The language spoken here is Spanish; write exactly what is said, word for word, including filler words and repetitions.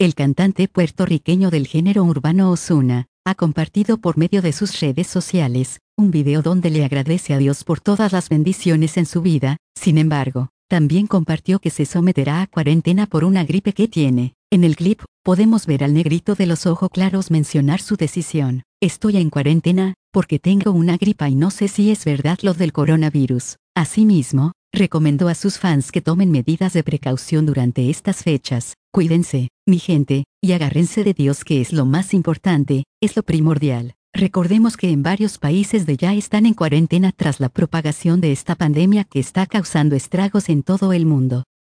El cantante puertorriqueño del género urbano Ozuna ha compartido por medio de sus redes sociales un video donde le agradece a Dios por todas las bendiciones en su vida. Sin embargo, también compartió que se someterá a cuarentena por una gripe que tiene. En el clip, podemos ver al negrito de los ojos claros mencionar su decisión. Estoy en cuarentena, porque tengo una gripa y no sé si es verdad lo del coronavirus. Asimismo, recomendó a sus fans que tomen medidas de precaución durante estas fechas. Cuídense, mi gente, y agárrense de Dios, que es lo más importante, es lo primordial. Recordemos que en varios países de ya están en cuarentena tras la propagación de esta pandemia que está causando estragos en todo el mundo.